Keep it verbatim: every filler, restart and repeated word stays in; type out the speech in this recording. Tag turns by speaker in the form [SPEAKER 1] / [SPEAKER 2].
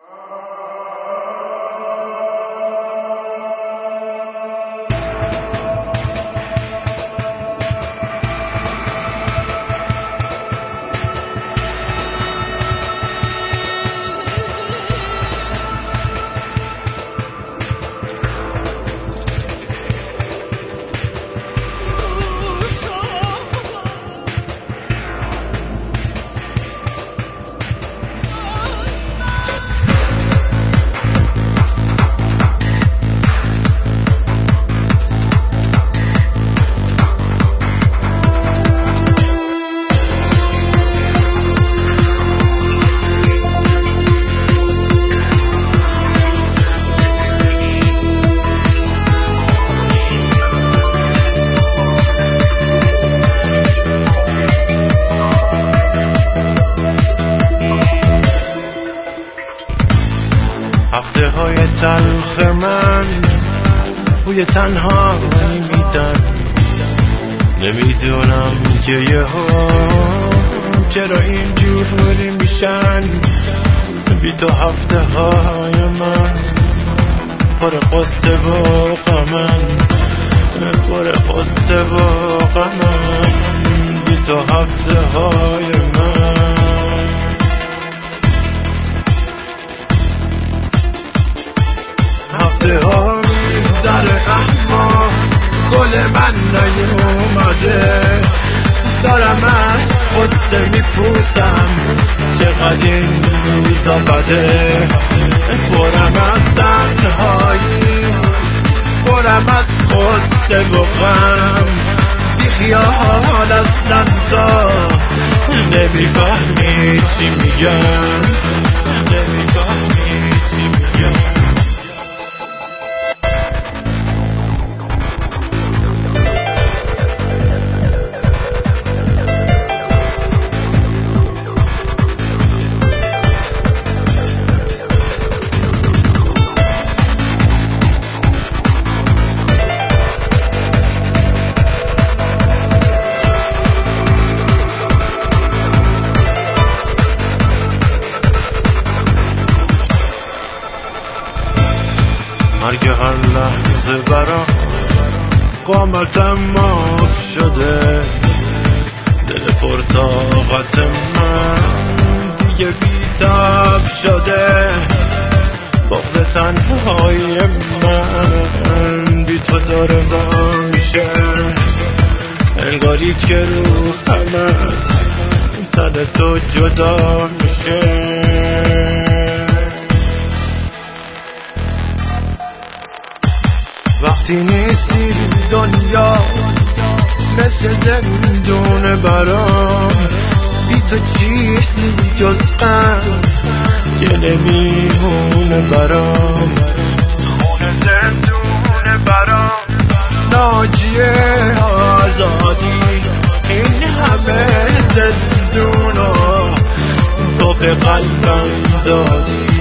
[SPEAKER 1] هفته های تلخ من بوی تنهایی میدن، نمیدونم که یهو چرا اینجوری میشن. بی تو هفته های من پر قصه و غمن، پر قصه و غمن. بی تو هفته های من هفته ها میگذره اما گل من نیومده. دارم از قصه میپوسم چقدر این روزا بده. برم از تنهایی، برم از قصه و غم. بی خیال اصلا تا نمیفهمی چی میگم، نمیفهمی چی میگم. مرگ هر لحظه برام قامتم مات شده. دل پرطاقت من دیگه بی‌تاب شده. بغض تنهای من بی تو داره با میشه. انگاری که روحم از تن تو جدا میشه. وقتی نیستی دنیا مثل زندون برام. بی تو چیزی جز غم که نمیمونه برام. خونه زندون برام، ناجیه آزادی. این همه زندونا تو به قلبم دادی.